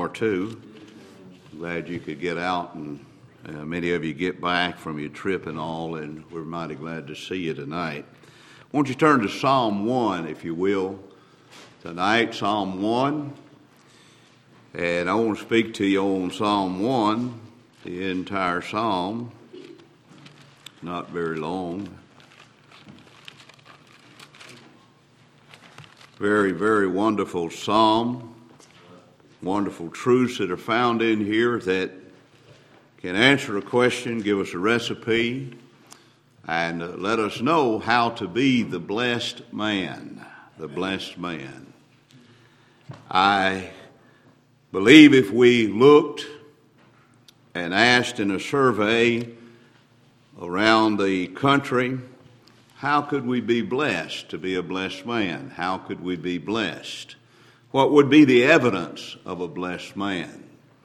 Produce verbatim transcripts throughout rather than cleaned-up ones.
or two. Glad you could get out, and uh, many of you get back from your trip and all, and we're mighty glad to see you tonight. Won't you turn to Psalm one, if you will, tonight, Psalm one. And I want to speak to you on Psalm one, the entire psalm, not very long. Very, very wonderful psalm. Wonderful truths that are found in here that can answer a question, give us a recipe, and uh, let us know how to be the blessed man. The blessed man. I believe if we looked and asked in a survey around the country, how could we be blessed to be a blessed man? How could we be blessed? What would be the evidence of a blessed man?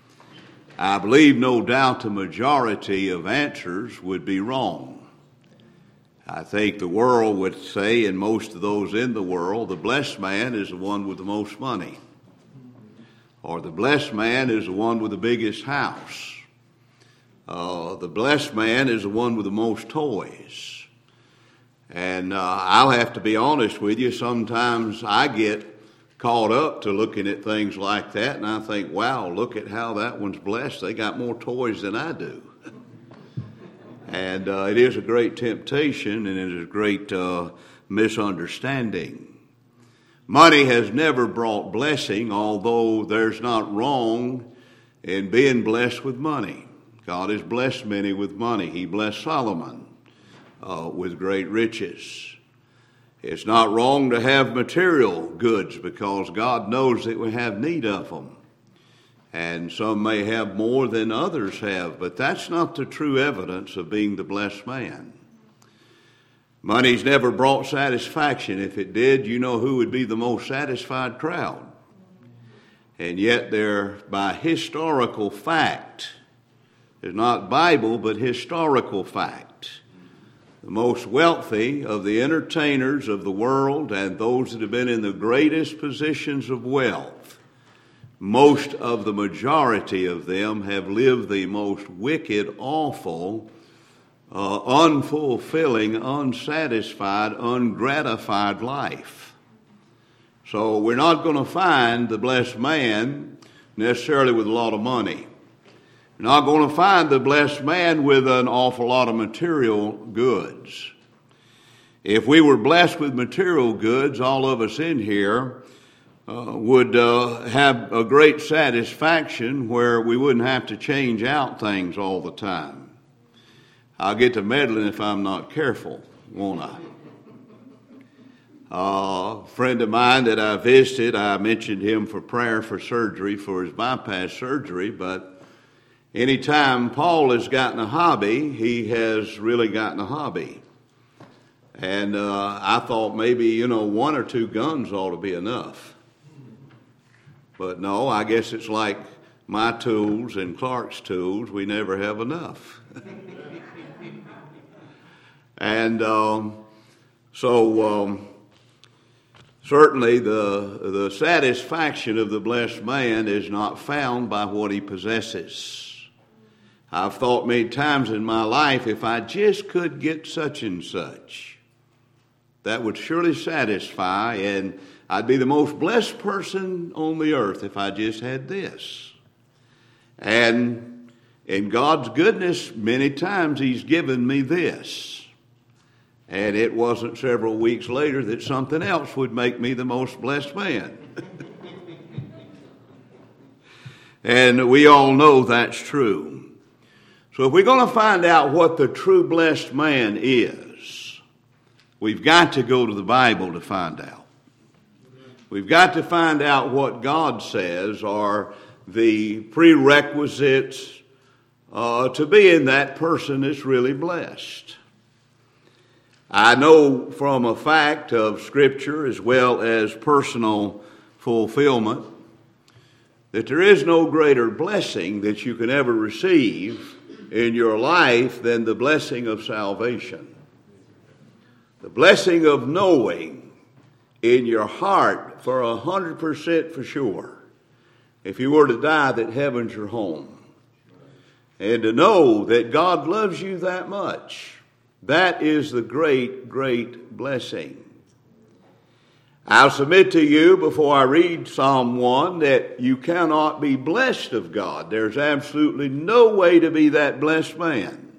I believe no doubt the majority of answers would be wrong. I think the world would say, and most of those in the world, the blessed man is the one with the most money. Or the blessed man is the one with the biggest house. Uh, the blessed man is the one with the most toys. And uh, I'll have to be honest with you, sometimes I get caught up to looking at things like that, and I think, wow, look at how that one's blessed. They got more toys than I do. And uh, it is a great temptation, and it is a great uh, misunderstanding. Money has never brought blessing, although there's not wrong in being blessed with money. God has blessed many with money. He blessed Solomon uh, with great riches. It's not wrong to have material goods because God knows that we have need of them. And some may have more than others have, but that's not the true evidence of being the blessed man. Money's never brought satisfaction. If it did, you know who would be the most satisfied crowd. And yet there, by historical fact, it's not Bible, but historical fact, the most wealthy of the entertainers of the world and those that have been in the greatest positions of wealth, most of the majority of them have lived the most wicked, awful, uh, unfulfilling, unsatisfied, ungratified life. So we're not going to find the blessed man necessarily with a lot of money. You're not going to find the blessed man with an awful lot of material goods. If we were blessed with material goods, all of us in here uh, would uh, have a great satisfaction where we wouldn't have to change out things all the time. I'll get to meddling if I'm not careful, won't I? Uh, a friend of mine that I visited, I mentioned him for prayer for surgery, for his bypass surgery, but anytime Paul has gotten a hobby, he has really gotten a hobby. And uh, I thought maybe, you know, one or two guns ought to be enough. But no, I guess it's like my tools and Clark's tools. We never have enough. and um, so um, certainly the, the satisfaction of the blessed man is not found by what he possesses. I've thought many times in my life, if I just could get such and such, that would surely satisfy, and I'd be the most blessed person on the earth if I just had this. And in God's goodness, many times He's given me this. And it wasn't several weeks later that something else would make me the most blessed man. And we all know that's true. So if we're going to find out what the true blessed man is, we've got to go to the Bible to find out. We've got to find out what God says are the prerequisites uh, to being that person that's really blessed. I know from a fact of Scripture as well as personal fulfillment that there is no greater blessing that you can ever receive in your life than the blessing of salvation. The blessing of knowing in your heart for a hundred percent for sure if you were to die, that heaven's your home. And to know that God loves you that much, that is the great, great blessing. I'll submit to you before I read Psalm one that you cannot be blessed of God. There's absolutely no way to be that blessed man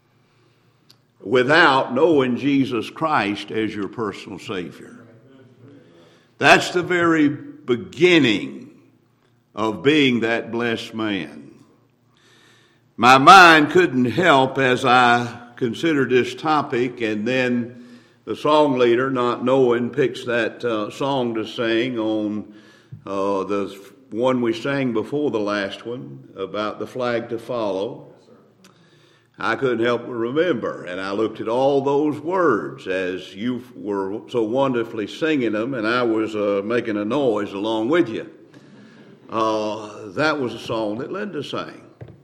without knowing Jesus Christ as your personal Savior. That's the very beginning of being that blessed man. My mind couldn't help as I considered this topic, and then the song leader, not knowing, picks that uh, song to sing on uh, the one we sang before the last one about the flag to follow. I couldn't help but remember, and I looked at all those words as you were so wonderfully singing them, and I was uh, making a noise along with you. Uh, that was a song that Linda sang.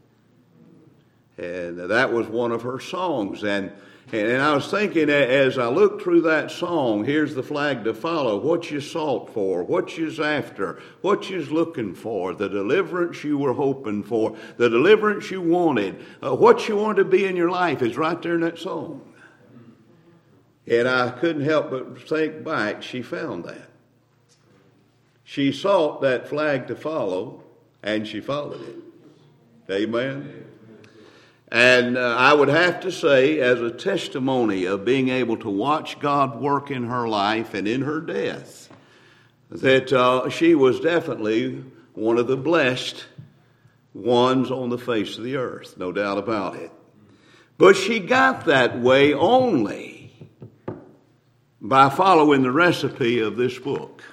And that was one of her songs. And, and I was thinking as I looked through that song, here's the flag to follow. What you sought for, what you's after, what you's looking for, the deliverance you were hoping for, the deliverance you wanted, uh, what you wanted to be in your life is right there in that song. And I couldn't help but think back, she found that. She sought that flag to follow, and she followed it. Amen. And uh, I would have to say, as a testimony of being able to watch God work in her life and in her death, that uh, she was definitely one of the blessed ones on the face of the earth, no doubt about it. But she got that way only by following the recipe of this book.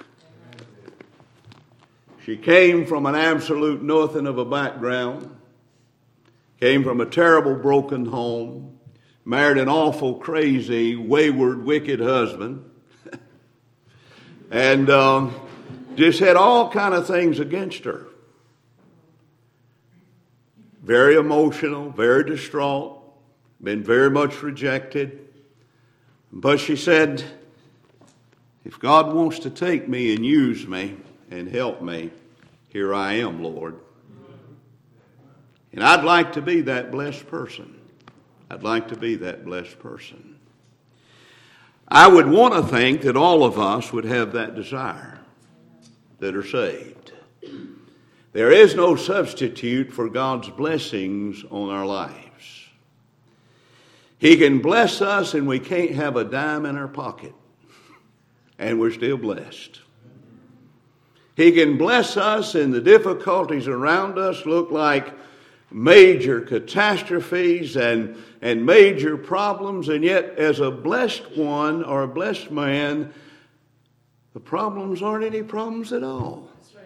She came from an absolute nothing of a background. Came from a terrible, broken home, married an awful, crazy, wayward, wicked husband, and um, just had all kind of things against her. Very emotional, very distraught, been very much rejected. But she said, if God wants to take me and use me and help me, here I am, Lord. And I'd like to be that blessed person. I'd like to be that blessed person. I would want to think that all of us would have that desire that are saved. There is no substitute for God's blessings on our lives. He can bless us and we can't have a dime in our pocket, and we're still blessed. He can bless us and the difficulties around us look like major catastrophes and, and major problems, and yet as a blessed one or a blessed man, the problems aren't any problems at all.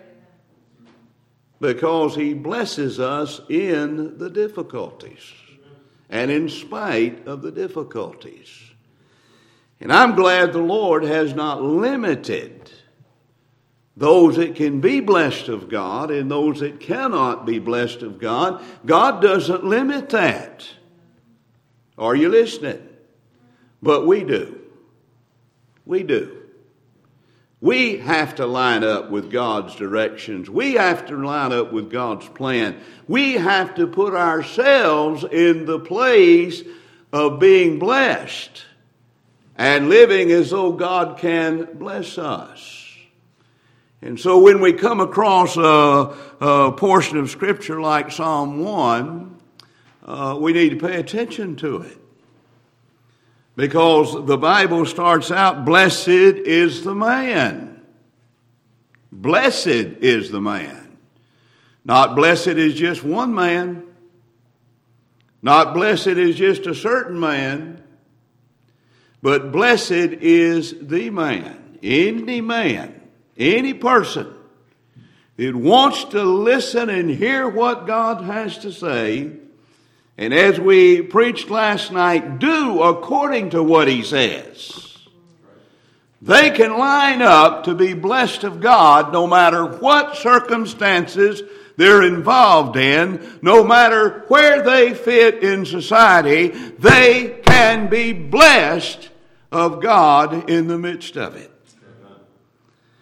Because he blesses us in the difficulties and in spite of the difficulties. And I'm glad the Lord has not limited those that can be blessed of God and those that cannot be blessed of God. God doesn't limit that. Are you listening? But we do. We do. We have to line up with God's directions. We have to line up with God's plan. We have to put ourselves in the place of being blessed and living as though God can bless us. And so when we come across a, a portion of Scripture like Psalm one, uh, we need to pay attention to it. Because the Bible starts out, blessed is the man. Blessed is the man. Not blessed is just one man. Not blessed is just a certain man. But blessed is the man. Any man. Any person that wants to listen and hear what God has to say, and as we preached last night, do according to what he says, they can line up to be blessed of God no matter what circumstances they're involved in, no matter where they fit in society, they can be blessed of God in the midst of it.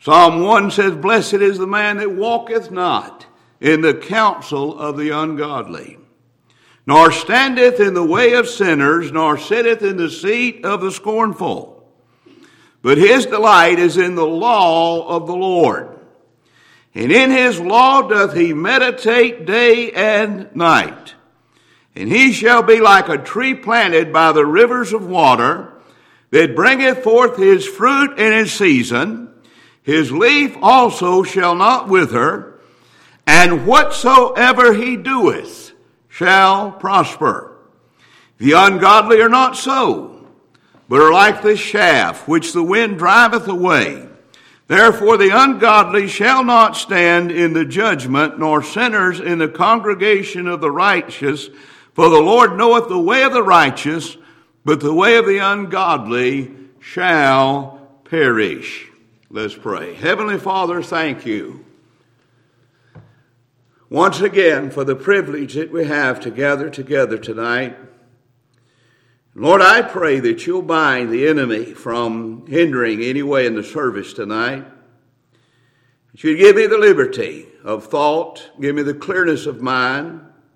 Psalm one says, "Blessed is the man that walketh not in the counsel of the ungodly, nor standeth in the way of sinners, nor sitteth in the seat of the scornful. But his delight is in the law of the Lord. And in his law doth he meditate day and night. And he shall be like a tree planted by the rivers of water, that bringeth forth his fruit in his season. His leaf also shall not wither, and whatsoever he doeth shall prosper. The ungodly are not so, but are like the chaff which the wind driveth away. Therefore the ungodly shall not stand in the judgment, nor sinners in the congregation of the righteous. For the Lord knoweth the way of the righteous, but the way of the ungodly shall perish." Let's pray. Heavenly Father, thank you once again for the privilege that we have to gather together tonight. Lord, I pray that you'll bind the enemy from hindering any way in the service tonight. That you'd give me the liberty of thought, give me the clearness of mind.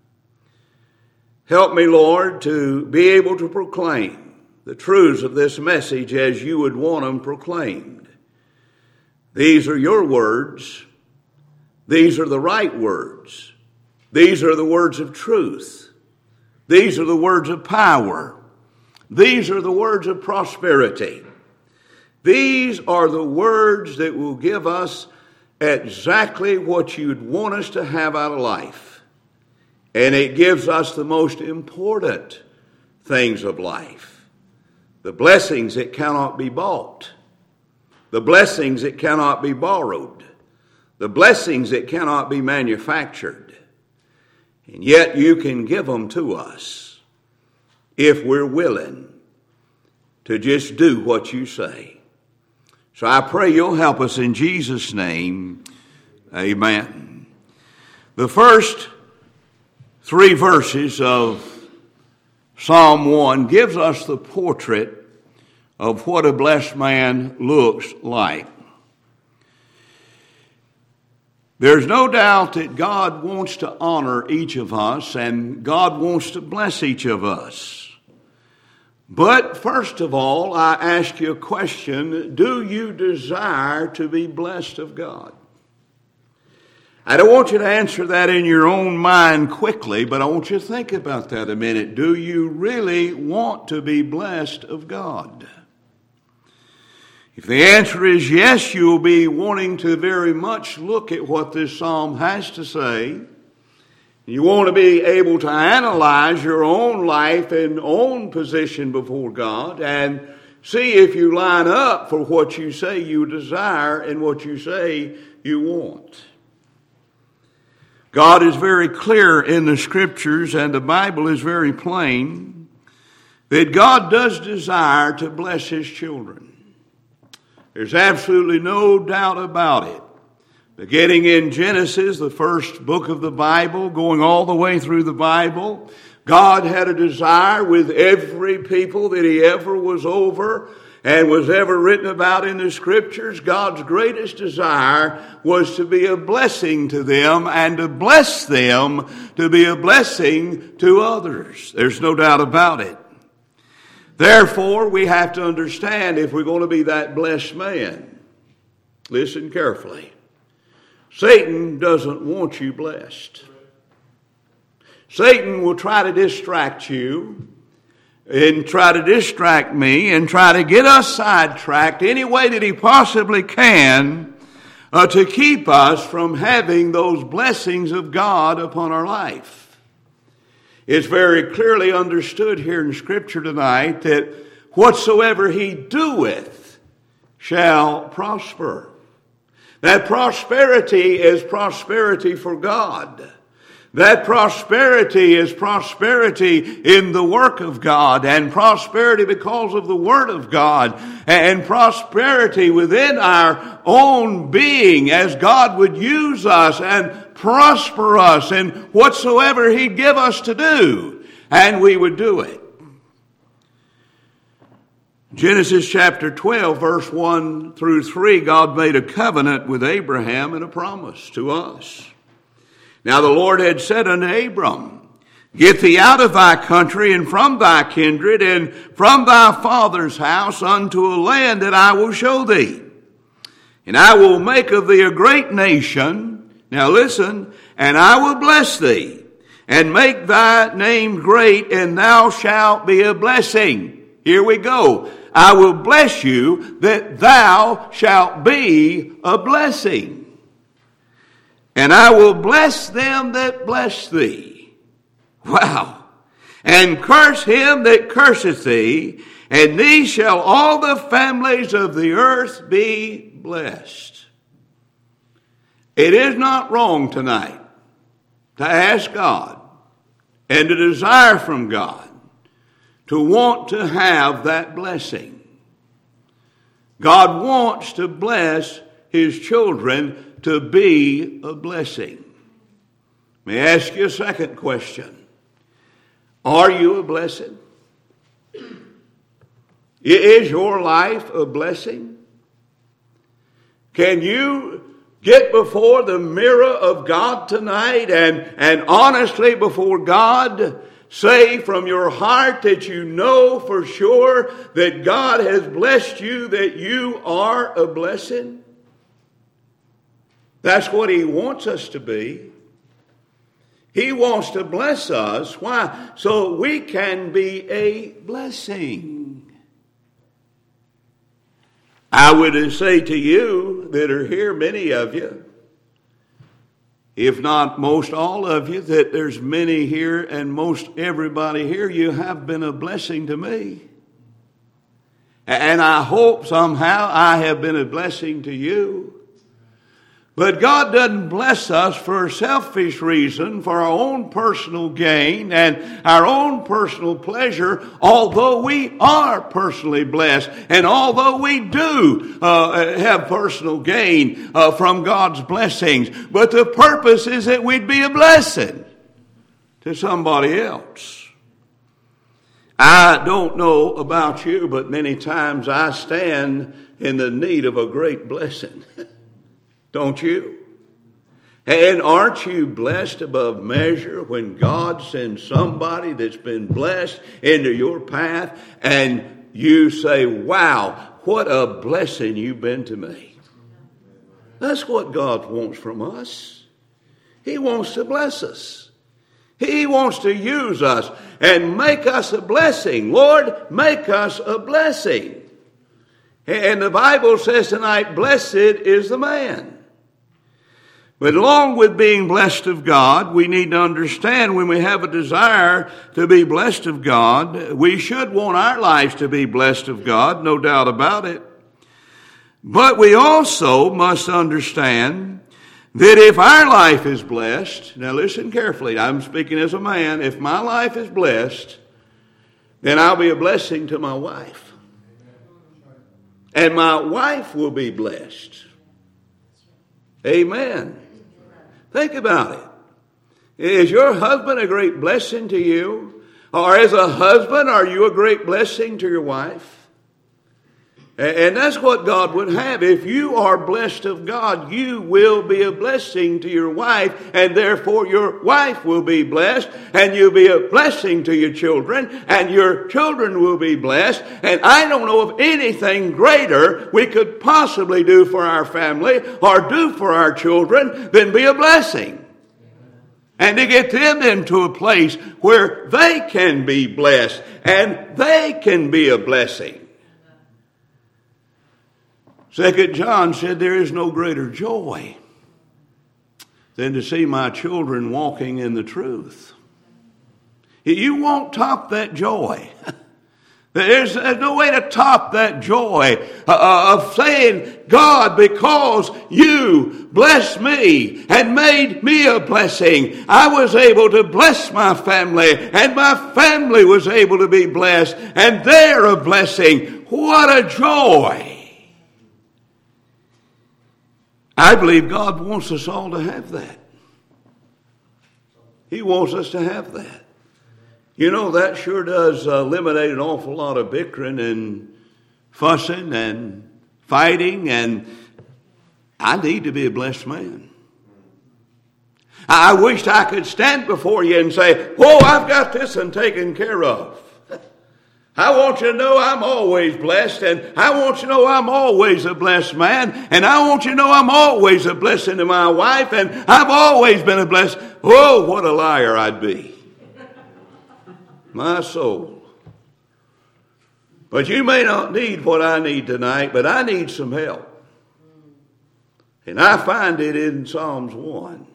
Help me, Lord, to be able to proclaim the truths of this message as you would want them proclaimed. These are your words. These are the right words. These are the words of truth. These are the words of power. These are the words of prosperity. These are the words that will give us exactly what you'd want us to have out of life. And it gives us the most important things of life. The blessings that cannot be bought. The blessings that cannot be borrowed. The blessings that cannot be manufactured. And yet you can give them to us if we're willing to just do what you say. So I pray you'll help us in Jesus' name. Amen. The first three verses of Psalm one gives us the portrait of what a blessed man looks like. There's no doubt that God wants to honor each of us and God wants to bless each of us. But first of all, I ask you a question. Do you desire to be blessed of God? I don't want you to answer that in your own mind quickly, but I want you to think about that a minute. Do you really want to be blessed of God? If the answer is yes, you'll be wanting to very much look at what this psalm has to say. You want to be able to analyze your own life and own position before God and see if you line up for what you say you desire and what you say you want. God is very clear in the Scriptures, and the Bible is very plain, that God does desire to bless His children. There's absolutely no doubt about it. Beginning in Genesis, the first book of the Bible, going all the way through the Bible, God had a desire with every people that He ever was over and was ever written about in the Scriptures. God's greatest desire was to be a blessing to them and to bless them to be a blessing to others. There's no doubt about it. Therefore, we have to understand if we're going to be that blessed man, listen carefully. Satan doesn't want you blessed. Satan will try to distract you and try to distract me and try to get us sidetracked any way that he possibly can uh, to keep us from having those blessings of God upon our life. It's very clearly understood here in Scripture tonight that whatsoever he doeth shall prosper. That prosperity is prosperity for God. That prosperity is prosperity in the work of God, and prosperity because of the Word of God, and prosperity within our own being as God would use us and prosper us in whatsoever He'd give us to do, and we would do it. Genesis chapter twelve, verse one through three, God made a covenant with Abraham and a promise to us. Now the Lord had said unto Abram, Get thee out of thy country and from thy kindred and from thy father's house unto a land that I will show thee. And I will make of thee a great nation. Now listen, and I will bless thee and make thy name great, and thou shalt be a blessing. Here we go. I will bless you that thou shalt be a blessing. And I will bless them that bless thee. Wow. And curse him that curseth thee, and thee shall all the families of the earth be blessed. It is not wrong tonight to ask God and to desire from God to want to have that blessing. God wants to bless his children to be a blessing. May I ask you a second question? Are you a blessing? Is your life a blessing? Can you get before the mirror of God tonight and, and honestly before God say from your heart that you know for sure that God has blessed you, that you are a blessing? That's what he wants us to be. He wants to bless us. Why? So we can be a blessing. I would say to you that are here, many of you, if not most all of you, that there's many here and most everybody here, you have been a blessing to me. And I hope somehow I have been a blessing to you. But God doesn't bless us for a selfish reason, for our own personal gain and our own personal pleasure, although we are personally blessed and although we do uh, have personal gain uh, from God's blessings. But the purpose is that we'd be a blessing to somebody else. I don't know about you, but many times I stand in the need of a great blessing. Don't you? And aren't you blessed above measure when God sends somebody that's been blessed into your path and you say, wow, what a blessing you've been to me. That's what God wants from us. He wants to bless us. He wants to use us and make us a blessing. Lord, make us a blessing. And the Bible says tonight, blessed is the man. But along with being blessed of God, we need to understand when we have a desire to be blessed of God, we should want our lives to be blessed of God, no doubt about it. But we also must understand that if our life is blessed, now listen carefully, I'm speaking as a man, if my life is blessed, then I'll be a blessing to my wife. And my wife will be blessed. Amen. Think about it. Is your husband a great blessing to you? Or as a husband, are you a great blessing to your wife? And that's what God would have. If you are blessed of God, you will be a blessing to your wife, and therefore your wife will be blessed, and you'll be a blessing to your children, and your children will be blessed. And I don't know of anything greater we could possibly do for our family or do for our children than be a blessing. And to get them into a place where they can be blessed and they can be a blessing. Second John said, there is no greater joy than to see my children walking in the truth. You won't top that joy. There's, there's no way to top that joy uh, of saying, God, because you blessed me and made me a blessing, I was able to bless my family, and my family was able to be blessed, and they're a blessing. What a joy! I believe God wants us all to have that. He wants us to have that. You know, that sure does uh, eliminate an awful lot of bickering and fussing and fighting, and I need to be a blessed man. I wished I could stand before you and say, "Whoa, I've got this one taken care of." I want you to know I'm always blessed, and I want you to know I'm always a blessed man, and I want you to know I'm always a blessing to my wife, and I've always been a blessed. Oh, what a liar I'd be. My soul. But you may not need what I need tonight, but I need some help. And I find it in Psalms one.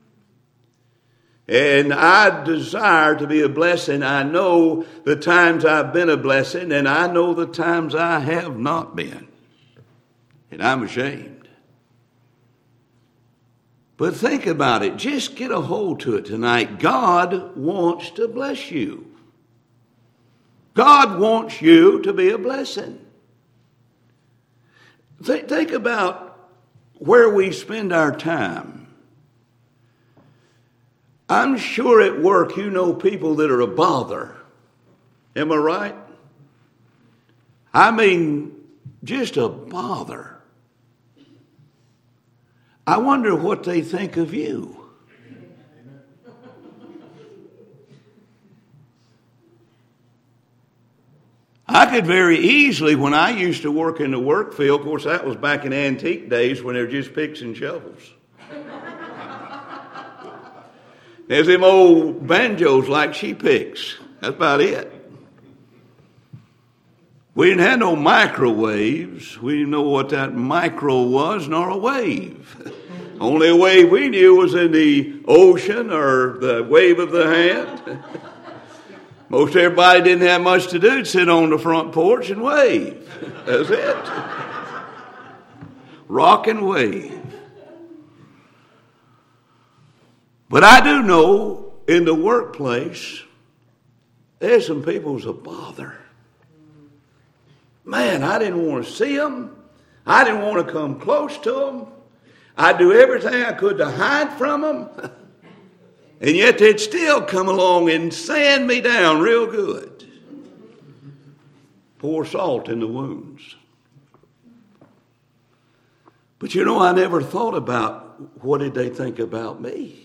And I desire to be a blessing. I know the times I've been a blessing, and I know the times I have not been. And I'm ashamed. But think about it. Just get a hold to it tonight. God wants to bless you. God wants you to be a blessing. Think, think about where we spend our time. I'm sure at work you know people that are a bother. Am I right? I mean, just a bother. I wonder what they think of you. I could very easily, when I used to work in the work field, of course that was back in antique days when they were just picks and shovels. There's them old banjos like she picks. That's about it. We didn't have no microwaves. We didn't know what that micro was, nor a wave. Only a wave we knew was in the ocean or the wave of the hand. Most everybody didn't have much to do. Sit on the front porch and wave. That's it. Rock and wave. But I do know in the workplace, there's some people's a bother. Man, I didn't want to see them. I didn't want to come close to them. I'd do everything I could to hide from them. And yet they'd still come along and sand me down real good. Pour salt in the wounds. But you know, I never thought about what did they think about me.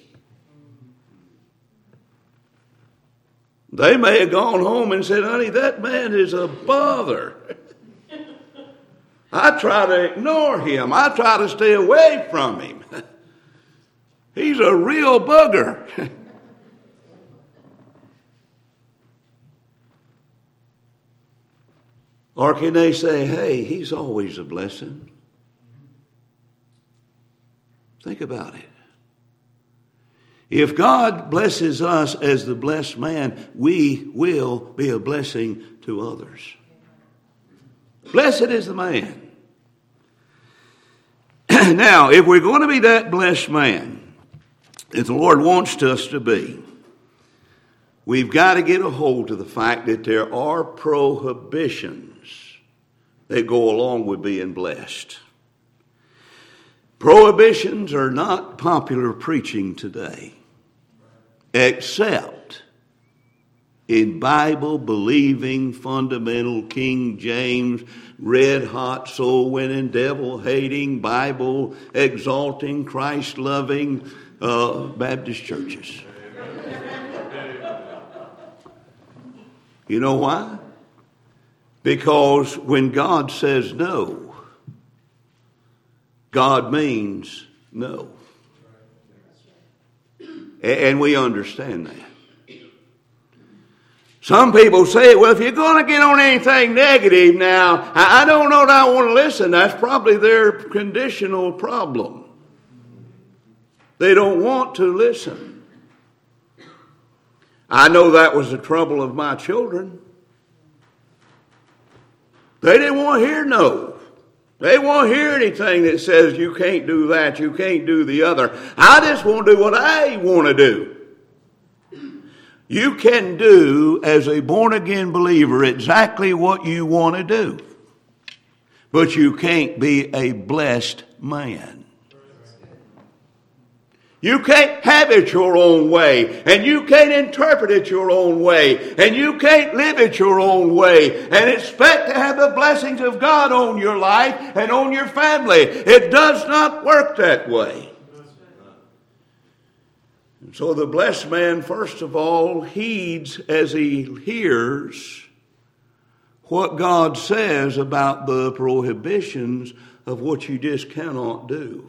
They may have gone home and said, "Honey, that man is a bother. I try to ignore him. I try to stay away from him. He's a real bugger." Or can they say, "Hey, he's always a blessing"? Think about it. If God blesses us as the blessed man, we will be a blessing to others. Blessed is the man. Now, if we're going to be that blessed man, if the Lord wants us to be, we've got to get a hold of the fact that there are prohibitions that go along with being blessed. Prohibitions are not popular preaching today, except in Bible-believing, fundamental, King James, red-hot, soul-winning, devil-hating, Bible-exalting, Christ-loving uh, Baptist churches. You know why? Because when God says no, God means no. And we understand that. Some people say, "Well, if you're going to get on anything negative now, I don't know that I want to listen." That's probably their conditional problem. They don't want to listen. I know that was the trouble of my children. They didn't want to hear no. They won't hear anything that says you can't do that, you can't do the other. I just want to do what I want to do. You can do, as a born-again believer, exactly what you want to do. But you can't be a blessed man. You can't have it your own way, and you can't interpret it your own way, and you can't live it your own way, and expect to have the blessings of God on your life and on your family. It does not work that way. And so the blessed man, first of all, heeds as he hears what God says about the prohibitions of what you just cannot do.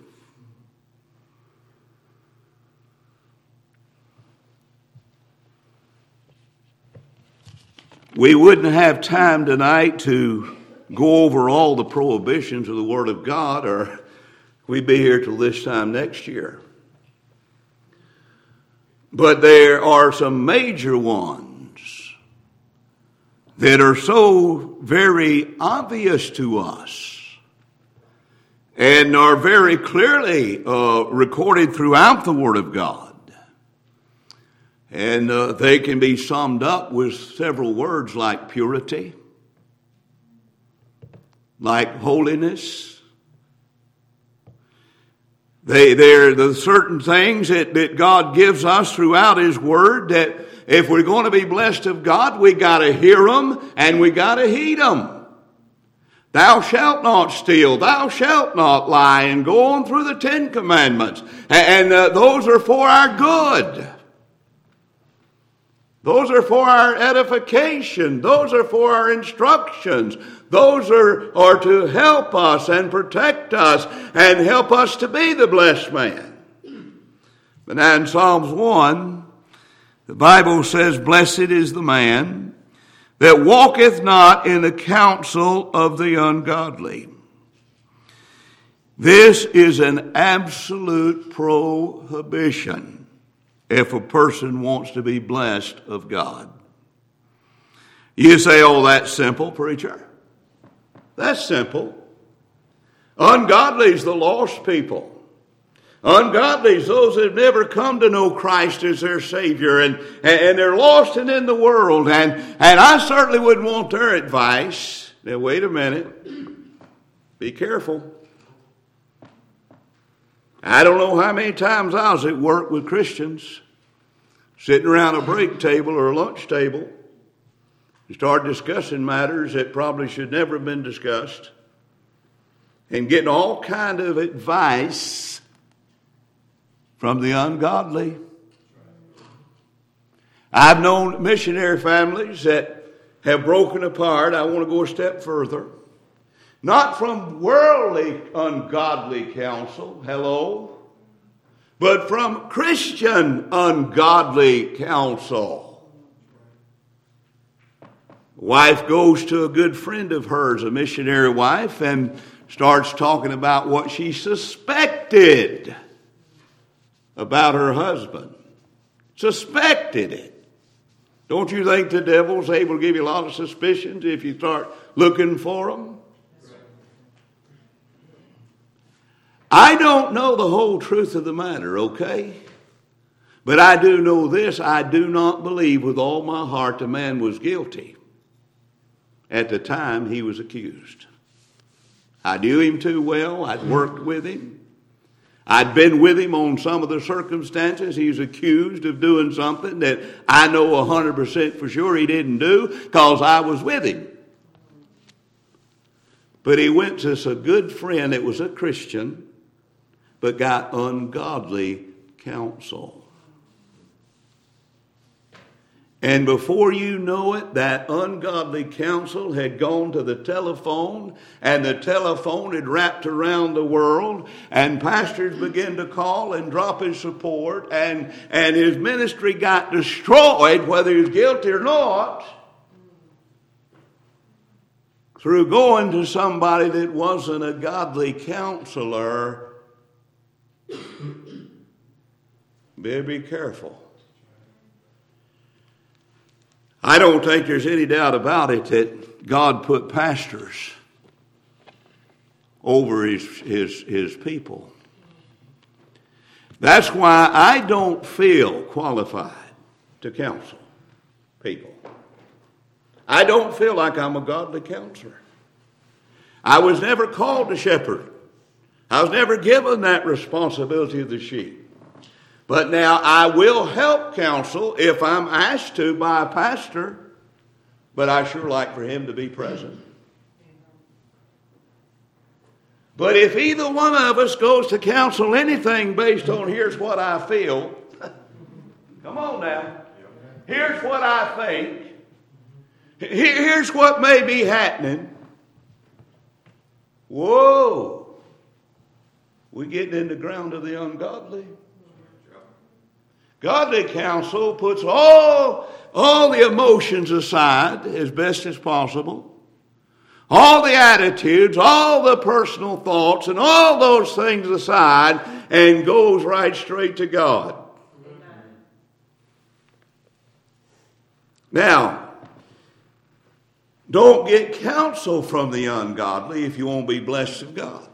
We wouldn't have time tonight to go over all the prohibitions of the Word of God, or we'd be here till this time next year. But there are some major ones that are so very obvious to us and are very clearly uh, recorded throughout the Word of God. And uh, they can be summed up with several words like purity, like holiness. They, they're the certain things that, that God gives us throughout His Word that if we're going to be blessed of God, we got to hear them and we got to heed them. Thou shalt not steal, thou shalt not lie, and go on through the Ten Commandments. And, and uh, those are for our good. Those are for our edification. Those are for our instructions. Those are, are to help us and protect us and help us to be the blessed man. But now in Psalms one, the Bible says, "Blessed is the man that walketh not in the counsel of the ungodly." This is an absolute prohibition if a person wants to be blessed of God. You say, "Oh, that's simple, preacher." That's simple. Ungodly is the lost people. Ungodly is those that have never come to know Christ as their Savior, and, and they're lost and in the world. And, and I certainly wouldn't want their advice. Now, wait a minute. Be careful. I don't know how many times I was at work with Christians, sitting around a break table or a lunch table, and start discussing matters that probably should never have been discussed, and getting all kind of advice from the ungodly. I've known missionary families that have broken apart. I want to go a step further. Not from worldly ungodly counsel, hello, but from Christian ungodly counsel. Wife goes to a good friend of hers, a missionary wife, and starts talking about what she suspected about her husband. Suspected it. Don't you think the devil's able to give you a lot of suspicions if you start looking for them? I don't know the whole truth of the matter, okay? But I do know this. I do not believe with all my heart the man was guilty at the time he was accused. I knew him too well. I'd worked with him. I'd been with him on some of the circumstances. He was accused of doing something that I know one hundred percent for sure he didn't do because I was with him. But he went to a good friend that was a Christian, but got ungodly counsel. And before you know it, that ungodly counsel had gone to the telephone, and the telephone had wrapped around the world, and pastors began to call and drop his support, and, and his ministry got destroyed, whether he was guilty or not, through going to somebody that wasn't a godly counselor. Better be careful. I don't think there's any doubt about it that God put pastors over his, his, his people. That's why I don't feel qualified to counsel people. I don't feel like I'm a godly counselor. I was never called to shepherd. I was never given that responsibility of the sheep. But now I will help counsel if I'm asked to by a pastor, but I sure like for him to be present. But if either one of us goes to counsel anything based on here's what I feel, come on now, here's what I think, here's what may be happening, whoa, we're getting in the ground of the ungodly. Godly counsel puts all, all the emotions aside as best as possible. All the attitudes, all the personal thoughts, and all those things aside, and goes right straight to God. Now, don't get counsel from the ungodly if you won't be blessed of God.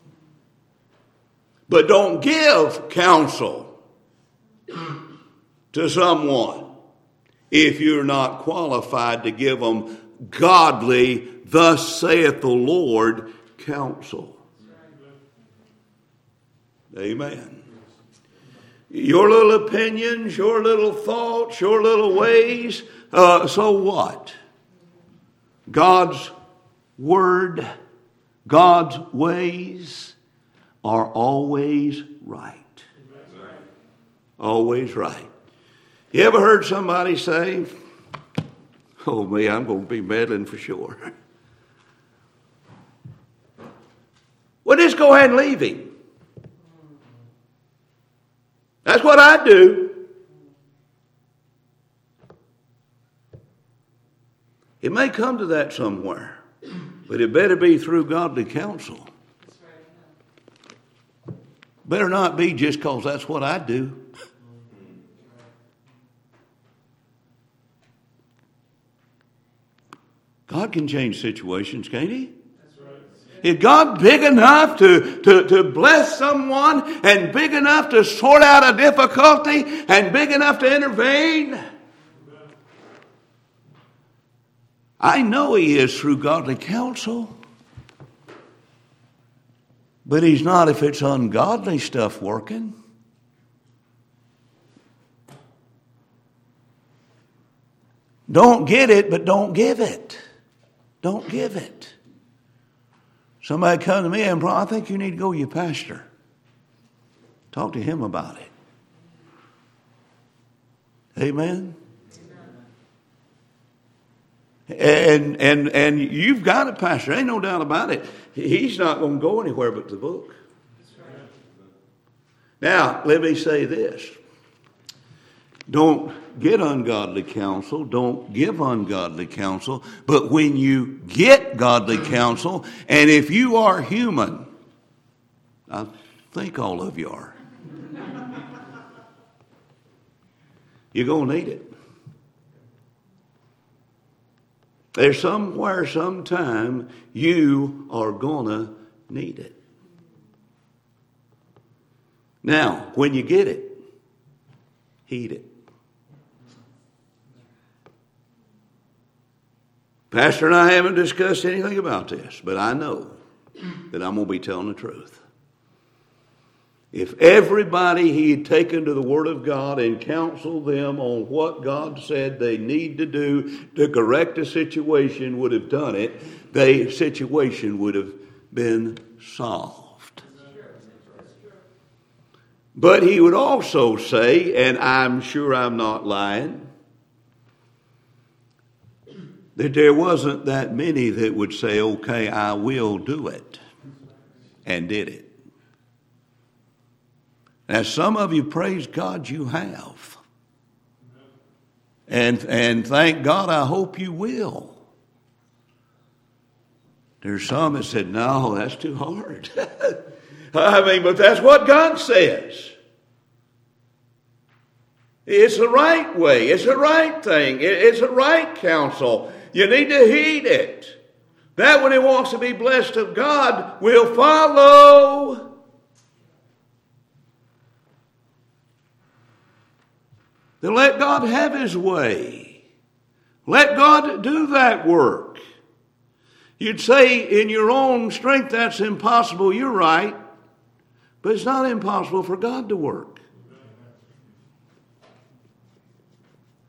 But don't give counsel to someone if you're not qualified to give them godly, thus saith the Lord, counsel. Amen. Your little opinions, your little thoughts, your little ways, uh, so what? God's word, God's ways are always right. Always right. You ever heard somebody say, oh, me, I'm going to be meddling for sure. Well, just go ahead and leave him. That's what I do. It may come to that somewhere, but it better be through godly counsel. Better not be just because that's what I do. God can change situations, can't he? Is God big enough to, to, to bless someone and big enough to sort out a difficulty and big enough to intervene? I know he is through godly counsel. But he's not if it's ungodly stuff working. Don't get it, but don't give it. Don't give it. Somebody come to me and, bro, I think you need to go to your pastor. Talk to him about it. Amen? And and and you've got a pastor. Ain't no doubt about it. He's not going to go anywhere but the book. Now, let me say this. Don't get ungodly counsel. Don't give ungodly counsel. But when you get godly counsel, and if you are human, I think all of you are, you're going to need it. There's somewhere, sometime, you are going to need it. Now, when you get it, heed it. Pastor and I haven't discussed anything about this, but I know that I'm going to be telling the truth. If everybody he had taken to the Word of God and counseled them on what God said they need to do to correct a situation would have done it, the situation would have been solved. But he would also say, and I'm sure I'm not lying, that there wasn't that many that would say, okay, I will do it, and did it. Now, some of you, praise God, you have. And, and thank God, I hope you will. There's some that said, no, that's too hard. I mean, but that's what God says. It's the right way. It's the right thing. It's the right counsel. You need to heed it. That one who wants to be blessed of God will follow. Then let God have his way. Let God do that work. You'd say in your own strength that's impossible. You're right. But it's not impossible for God to work.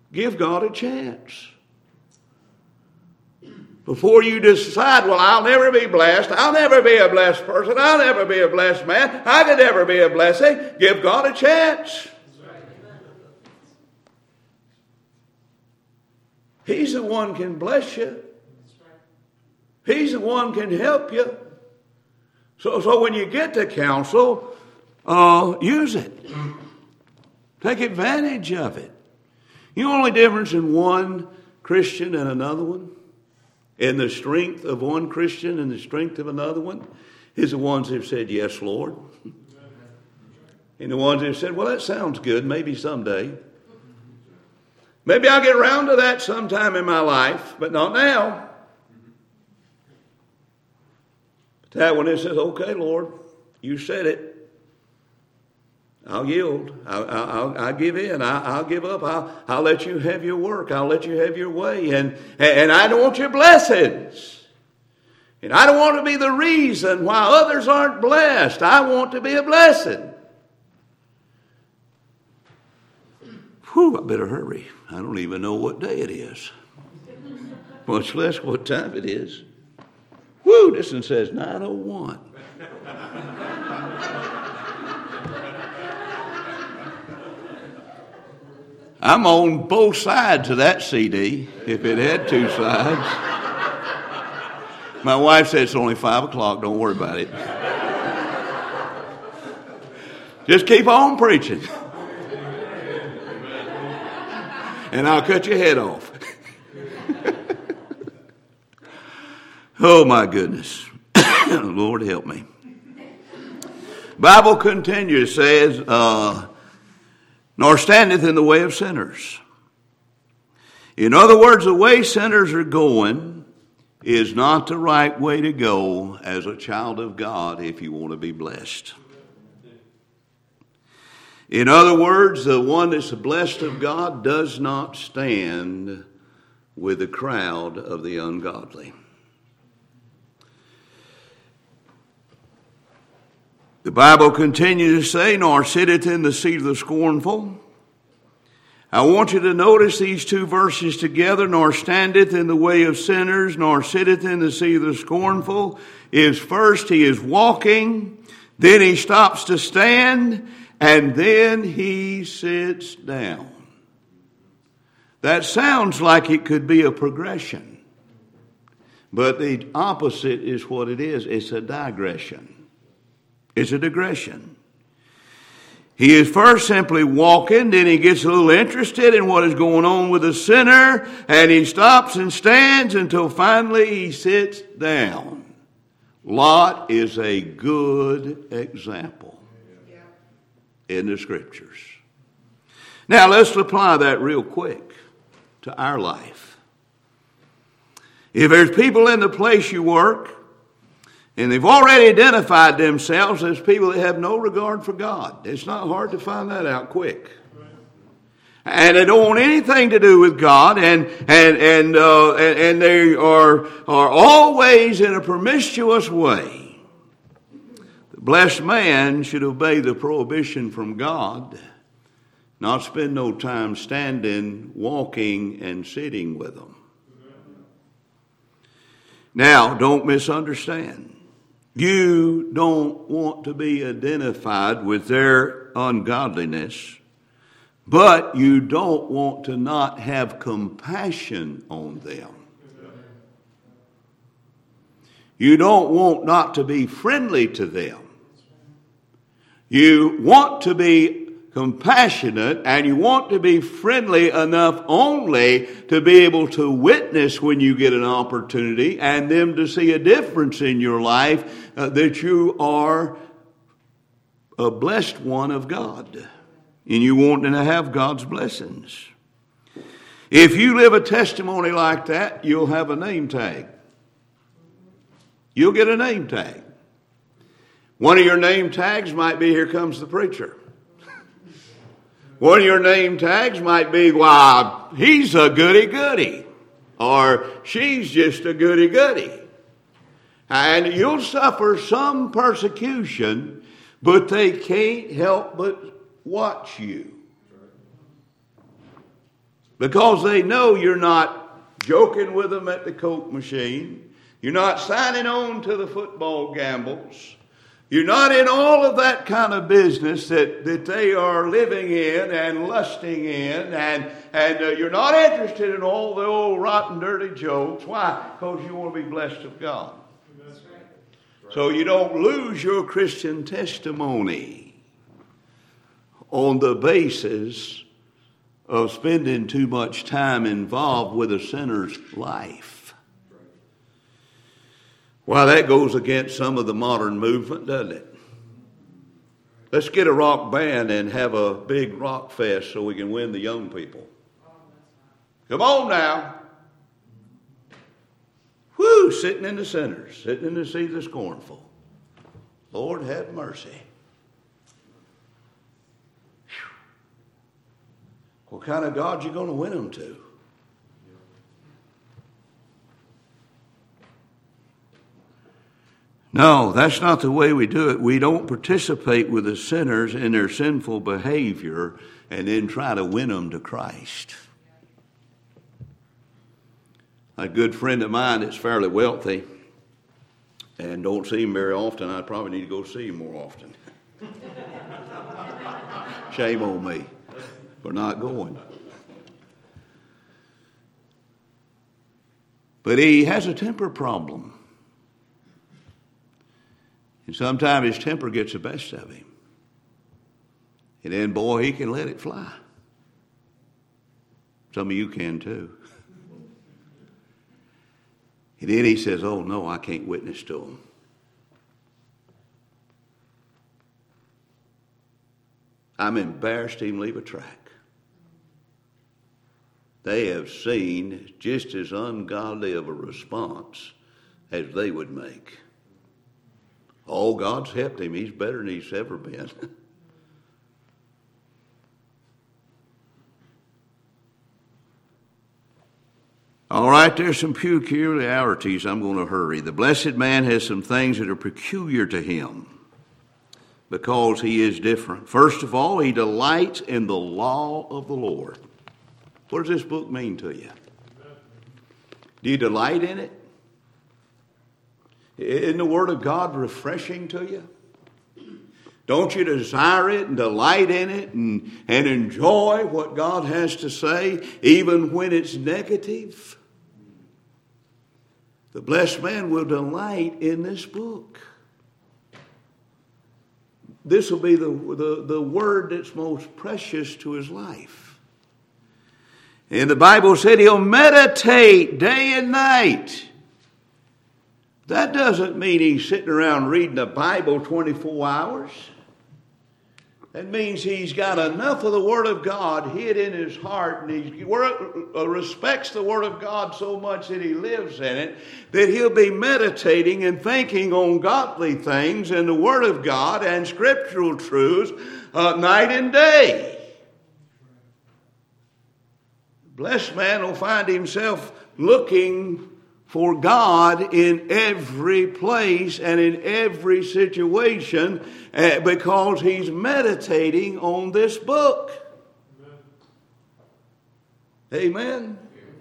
Give God a chance. Before you decide, well, I'll never be blessed. I'll never be a blessed person. I'll never be a blessed man. I could never be a blessing. Give God a chance. He's the one can bless you. He's the one can help you. So, so when you get to counsel, uh, use it. Take advantage of it. You know the only difference in one Christian and another one? In the strength of one Christian and the strength of another one? Is the ones who've said, yes, Lord. And the ones who've said, well, that sounds good. Maybe someday. Maybe I'll get around to that sometime in my life, but not now. But that one that says, okay, Lord, you said it. I'll yield. I'll, I'll, I'll give in. I'll, I'll give up. I'll, I'll let you have your work. I'll let you have your way. And, and I don't want your blessings. And I don't want to be the reason why others aren't blessed. I want to be a blessing. Whew, I better hurry. I don't even know what day it is. Much less what time it is. Whew, this one says nine oh one. I'm on both sides of that C D, if it had two sides. My wife said it's only five o'clock. Don't worry about it. Just keep on preaching. And I'll cut your head off. Oh, my goodness. Lord, help me. Bible continues, says, uh, nor standeth in the way of sinners. In other words, the way sinners are going is not the right way to go as a child of God if you want to be blessed. In other words, the one that's blessed of God does not stand with the crowd of the ungodly. The Bible continues to say, nor sitteth in the seat of the scornful. I want you to notice these two verses together. Nor standeth in the way of sinners, nor sitteth in the seat of the scornful. Is first he is walking, then he stops to stand, and then he sits down. That sounds like it could be a progression. But the opposite is what it is. It's a digression. It's a digression. He is first simply walking, then he gets a little interested in what is going on with the sinner, and he stops and stands until finally he sits down. Lot is a good example in the Scriptures. Now let's apply that real quick to our life. If there's people in the place you work, and they've already identified themselves as people that have no regard for God. It's not hard to find that out quick. And they don't want anything to do with God, and and and uh, and, and they are are always in a promiscuous way. The blessed man should obey the prohibition from God, not spend no time standing, walking, and sitting with them. Now, don't misunderstand. You don't want to be identified with their ungodliness, but you don't want to not have compassion on them. You don't want not to be friendly to them. You want to be compassionate, and you want to be friendly enough only to be able to witness when you get an opportunity and them to see a difference in your life, uh, that you are a blessed one of God and you want to have God's blessings. If you live a testimony like that, you'll have a name tag. You'll get a name tag. One of your name tags might be, here comes the preacher. One of your name tags might be, wow, he's a goody-goody, or she's just a goody-goody. And you'll suffer some persecution, but they can't help but watch you. because they know you're not joking with them at the Coke machine. You're not signing on to the football gambles. You're not in all of that kind of business that, that they are living in and lusting in. And, and uh, you're not interested in all the old rotten, dirty jokes. Why? Because you want to be blessed of God. That's right. So you don't lose your Christian testimony on the basis of spending too much time involved with a sinner's life. Well, that goes against some of the modern movement, doesn't it? Let's get a rock band and have a big rock fest so we can win the young people. Come on now. Whoo, sitting in the sinners, sitting in the seat of the scornful. Lord, have mercy. Whew. What kind of God you going to win them to? No, that's not the way we do it. We don't participate with the sinners in their sinful behavior and then try to win them to Christ. A good friend of mine that's fairly wealthy and don't see him very often. I probably need to go see him more often. Shame on me for not going. But he has a temper problem. And sometimes his temper gets the best of him. And then, boy, he can let it fly. Some of you can too. And then he says, oh, no, I can't witness to them. I'm embarrassed to even leave a track. They have seen just as ungodly of a response as they would make. Oh, God's helped him. He's better than he's ever been. All right, there's some peculiarities. I'm going to hurry. The blessed man has some things that are peculiar to him because he is different. First of all, he delights in the law of the Lord. What does this book mean to you? Do you delight in it? Isn't the Word of God refreshing to you? Don't you desire it and delight in it and, and enjoy what God has to say, even when it's negative? The blessed man will delight in this book. This will be the, the, the word that's most precious to his life. And the Bible said he'll meditate day and night. That doesn't mean he's sitting around reading the Bible twenty-four hours. That means he's got enough of the Word of God hid in his heart, and he respects the Word of God so much that he lives in it, that he'll be meditating and thinking on godly things and the Word of God and scriptural truths uh, night and day. The blessed man will find himself looking for God in every place and in every situation uh, because he's meditating on this book. Amen. Amen.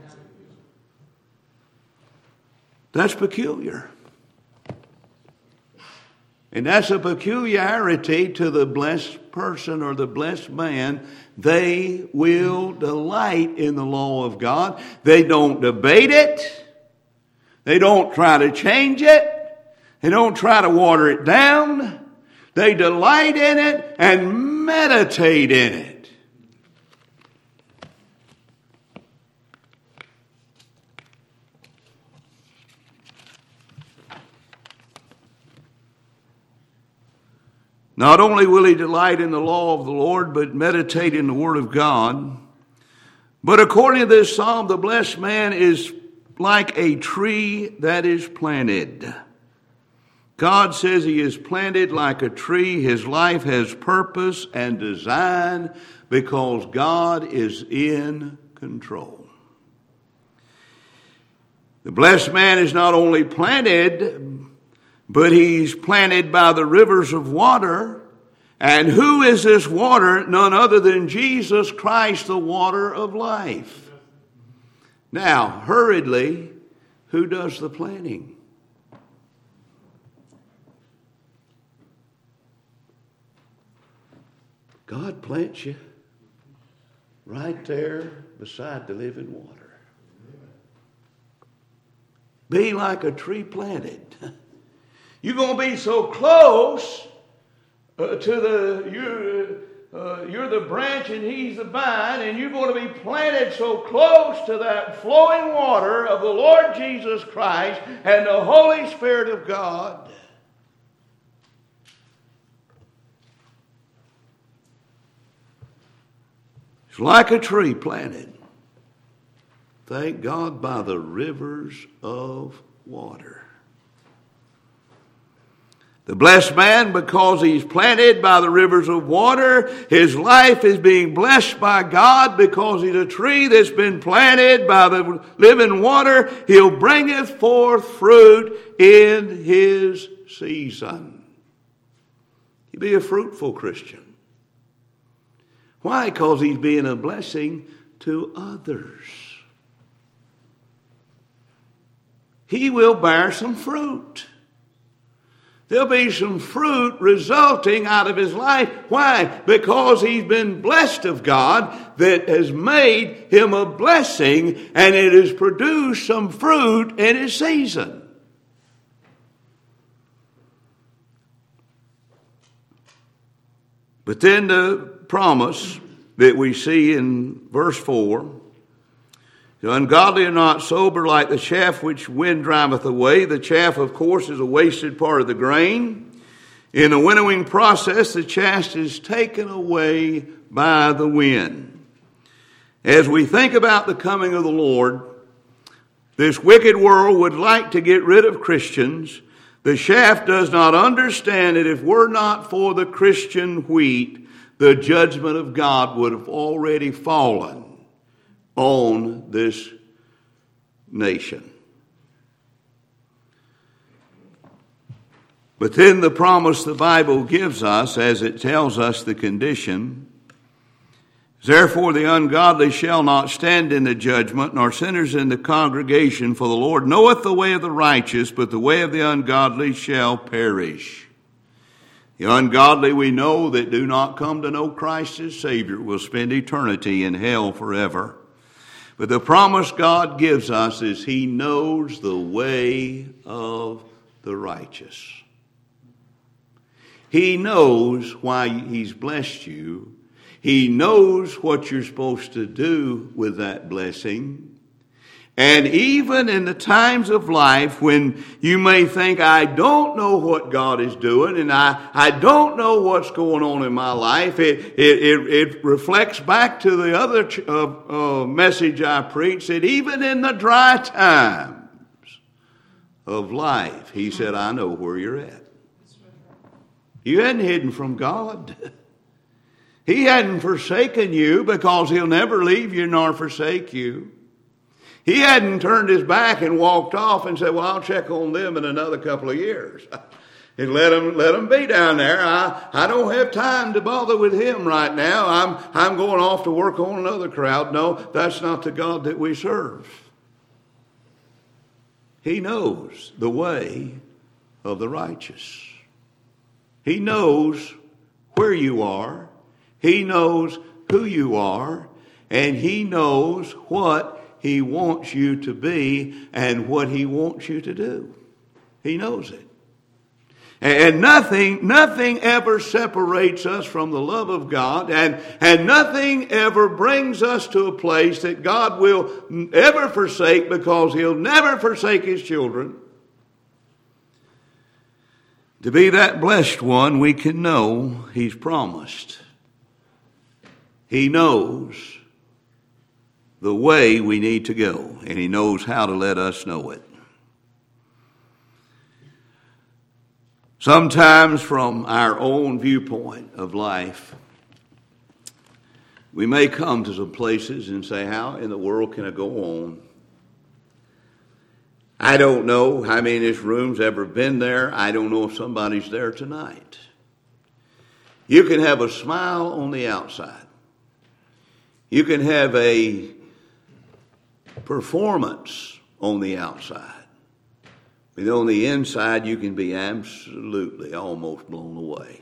That's peculiar. And that's a peculiarity to the blessed person or the blessed man. They will delight in the law of God. They don't debate it. They don't try to change it. They don't try to water it down. They delight in it and meditate in it. Not only will he delight in the law of the Lord, but meditate in the Word of God. But according to this psalm, the blessed man is like a tree that is planted. God says he is planted like a tree. His life has purpose and design because God is in control. The blessed man is not only planted, but he's planted by the rivers of water, And who is this water? None other than Jesus Christ, the water of life. Now, hurriedly, who does the planting? God plants you right there beside the living water. Be like a tree planted. You're going to be so close uh, to the, you're, uh, you're the branch and he's the vine, and you're going to be planted so close to that flowing water of the Lord Jesus Christ and the Holy Spirit of God. It's like a tree planted, thank God, by the rivers of water. The blessed man, because he's planted by the rivers of water, his life is being blessed by God because he's a tree that's been planted by the living water. He'll bringeth forth fruit in his season. He'll be a fruitful Christian. Why? Because he's being a blessing to others. He will bear some fruit. There'll be some fruit resulting out of his life. Why? Because he's been blessed of God that has made him a blessing, and it has produced some fruit in his season. But then the promise that we see in verse four, the ungodly are not sober like the chaff which wind driveth away. The chaff, of course, is a wasted part of the grain. In the winnowing process, the chaff is taken away by the wind. As we think about the coming of the Lord, this wicked world would like to get rid of Christians. The chaff does not understand that if we're not for the Christian wheat, the judgment of God would have already fallen on this nation. But then the promise the Bible gives us, as it tells us the condition, therefore the ungodly shall not stand in the judgment, nor sinners in the congregation, for the Lord knoweth the way of the righteous, but the way of the ungodly shall perish. The ungodly, we know, that do not come to know Christ as Savior will spend eternity in hell forever. But the promise God gives us is he knows the way of the righteous. He knows why he's blessed you. He knows what you're supposed to do with that blessing. And even in the times of life when you may think, I don't know what God is doing, and I, I don't know what's going on in my life, it, it, it, it reflects back to the other uh, uh, message I preached, that even in the dry times of life, he said, I know where you're at. You hadn't hidden from God. He hadn't forsaken you, because he'll never leave you nor forsake you. He hadn't turned his back and walked off and said, well, I'll check on them in another couple of years. And let them, let them be down there. I, I don't have time to bother with him right now. I'm, I'm going off to work on another crowd. No, that's not the God that we serve. He knows the way of the righteous. He knows where you are. He knows who you are. And he knows what he wants you to be and what he wants you to do. He knows it. And nothing, nothing ever separates us from the love of God, and, and nothing ever brings us to a place that God will ever forsake, because he'll never forsake his children. To be that blessed one, we can know he's promised. He knows the way we need to go, and he knows how to let us know it. Sometimes from our own viewpoint of life, we may come to some places and say, how in the world can I go on? I don't know how many in this room's ever been there. I don't know if somebody's there tonight. You can have a smile on the outside. You can have a performance on the outside. But on the inside, you can be absolutely almost blown away.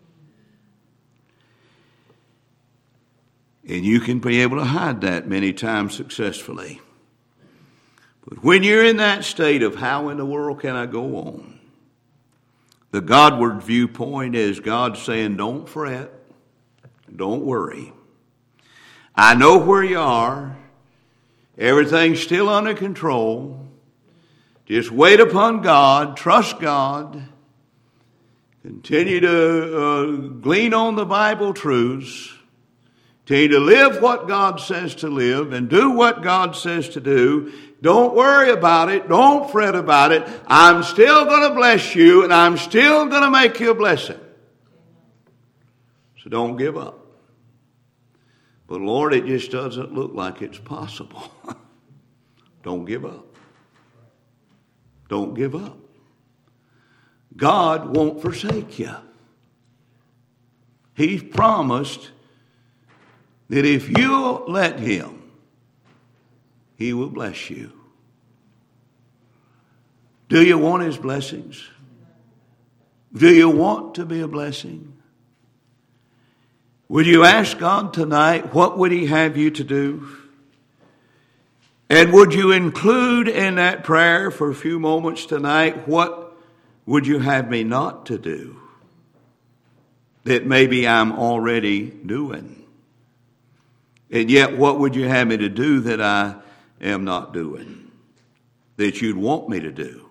And you can be able to hide that many times successfully. But when you're in that state of how in the world can I go on? The Godward viewpoint is God saying, don't fret, don't worry. I know where you are. Everything's still under control. Just wait upon God, trust God. Continue to uh, glean on the Bible truths. Continue to live what God says to live and do what God says to do. Don't worry about it. Don't fret about it. I'm still going to bless you and I'm still going to make you a blessing. So don't give up. But Lord, it just doesn't look like it's possible. Don't give up. Don't give up. God won't forsake you. He's promised that if you let Him, He will bless you. Do you want His blessings? Do you want to be a blessing? Would you ask God tonight, what would He have you to do? And would you include in that prayer for a few moments tonight, what would you have me not to do that maybe I'm already doing? And yet, what would you have me to do that I am not doing, that you'd want me to do?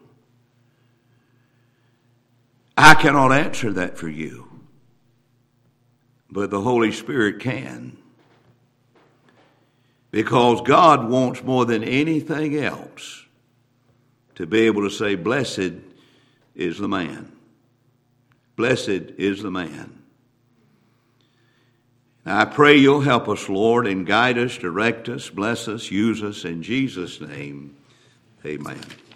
I cannot answer that for you, but the Holy Spirit can. Because God wants more than anything else to be able to say, blessed is the man. Blessed is the man. Now, I pray you'll help us, Lord, and guide us, direct us, bless us, use us. In Jesus' name, amen.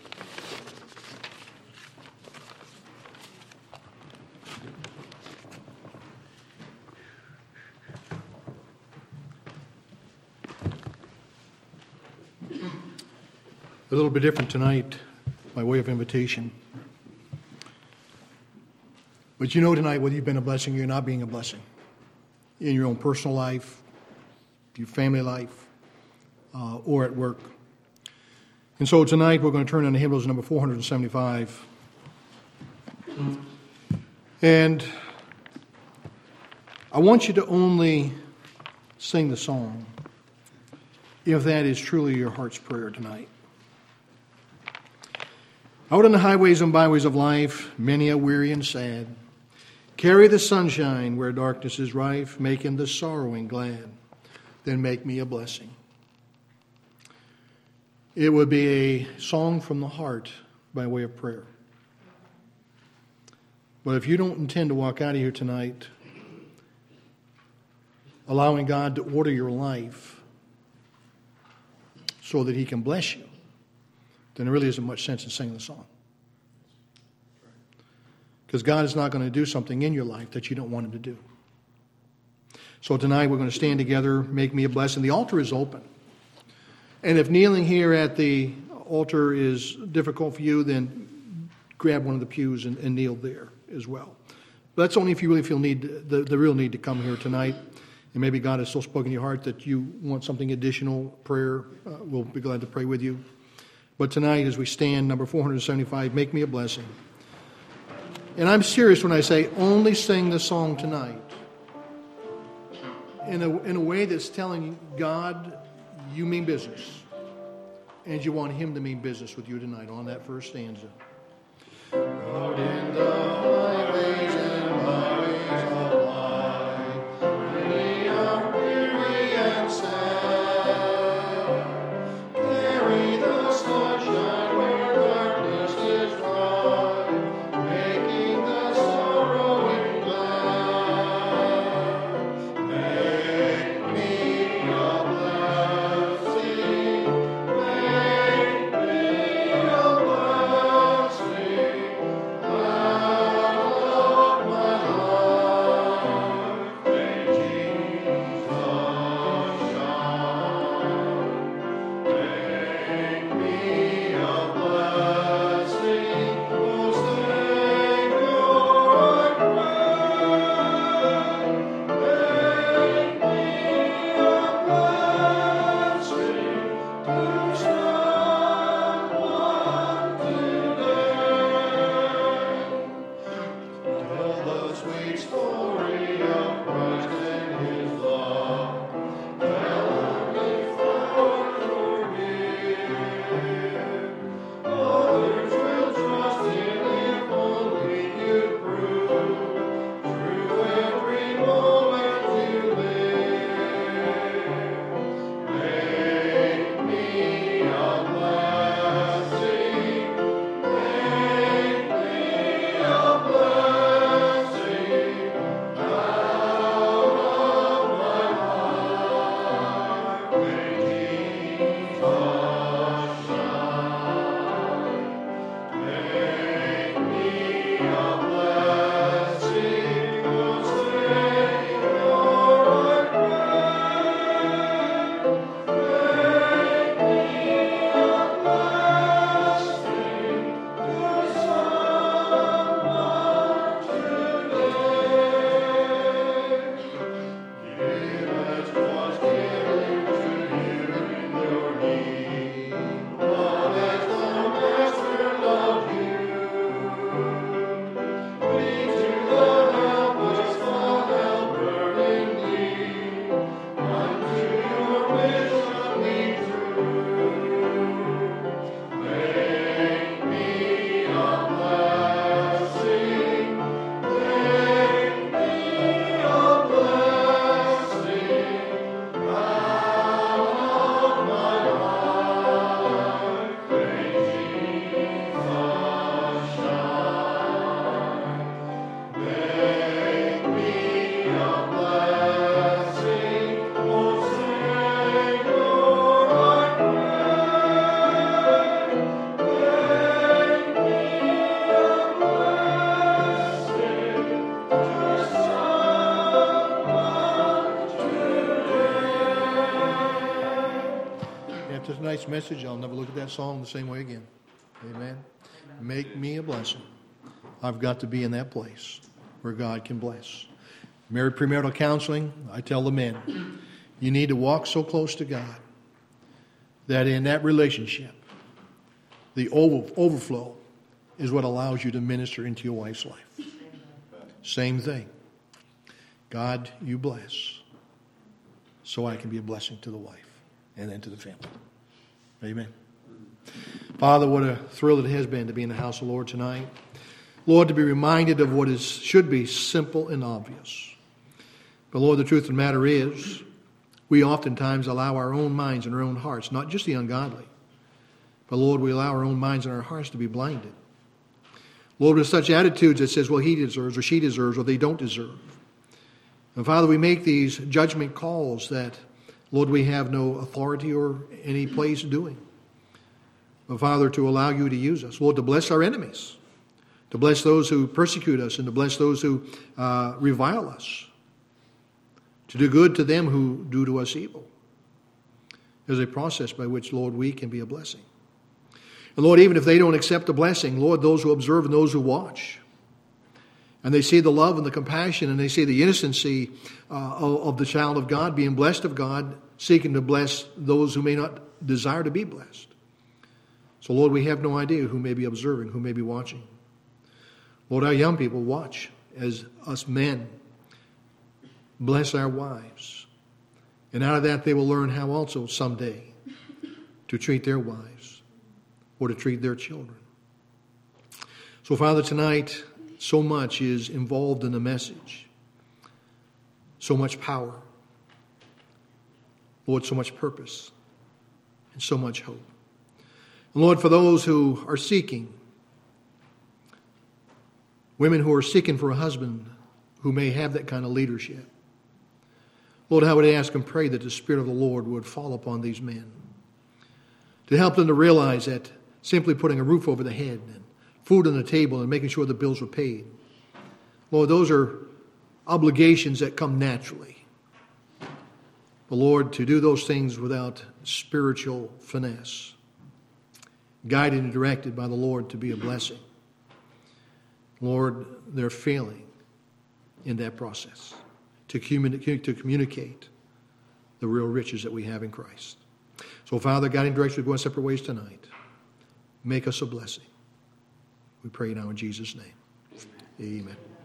A little bit different tonight by way of invitation. But you know tonight whether you've been a blessing or you're not being a blessing in your own personal life, your family life, uh, or at work. And so tonight we're going to turn on to hymnals number four hundred seventy-five. And I want you to only sing the song if that is truly your heart's prayer tonight. Out on the highways and byways of life, many are weary and sad. Carry the sunshine where darkness is rife, making the sorrowing glad. Then make me a blessing. It would be a song from the heart by way of prayer. But if you don't intend to walk out of here tonight allowing God to order your life so that He can bless you, then there really isn't much sense in singing the song. Because God is not going to do something in your life that you don't want Him to do. So tonight we're going to stand together, make me a blessing. The altar is open. And if kneeling here at the altar is difficult for you, then grab one of the pews and, and kneel there as well. But that's only if you really feel need the, the real need to come here tonight. And maybe God has so spoken in your heart that you want something additional prayer. Uh, we'll be glad to pray with you. But tonight, as we stand, number four hundred seventy-five, make me a blessing. And I'm serious when I say only sing the song tonight in a, in a way that's telling God you mean business. And you want Him to mean business with you tonight on that first stanza. Out in the highways and byways of life, we are weary and sad. Carry the sunshine where darkness is bright, making the sorrowing glad. Make me a blessing, make me a blessing. after tonight's message, I'll never look at that song the same way again. Amen. Make me a blessing. I've got to be in that place where God can bless. Married premarital counseling, I tell the men, you need to walk so close to God that in that relationship, the over, overflow is what allows you to minister into your wife's life. Same thing. God, you bless so I can be a blessing to the wife and then to the family. Amen. Father, what a thrill it has been to be in the house of the Lord tonight. Lord, to be reminded of what is should be simple and obvious. But Lord, the truth of the matter is, we oftentimes allow our own minds and our own hearts, not just the ungodly, but Lord, we allow our own minds and our hearts to be blinded. Lord, with such attitudes that says, well, he deserves or she deserves or they don't deserve. And Father, we make these judgment calls that, Lord, we have no authority or any place doing. But Father, to allow you to use us. Lord, to bless our enemies, to bless those who persecute us, and to bless those who uh, revile us, to do good to them who do to us evil. There's a process by which, Lord, we can be a blessing. And Lord, even if they don't accept the blessing, Lord, those who observe and those who watch, and they see the love and the compassion, and they see the innocency uh, of the child of God, being blessed of God, seeking to bless those who may not desire to be blessed. So, Lord, we have no idea who may be observing, who may be watching. Lord, our young people watch as us men bless our wives. And out of that, they will learn how also someday to treat their wives or to treat their children. So, Father, tonight, so much is involved in the message. So much power. Lord, so much purpose and so much hope. And Lord, for those who are seeking, women who are seeking for a husband who may have that kind of leadership, Lord, I would ask and pray that the Spirit of the Lord would fall upon these men to help them to realize that simply putting a roof over the head and food on the table and making sure the bills were paid, Lord, those are obligations that come naturally. But Lord, to do those things without spiritual finesse, guided and directed by the Lord to be a blessing, Lord, they're failing in that process to communicate, to communicate the real riches that we have in Christ. So, Father, guiding direction, we go in separate ways tonight. Make us a blessing. We pray now in Jesus' name. Amen.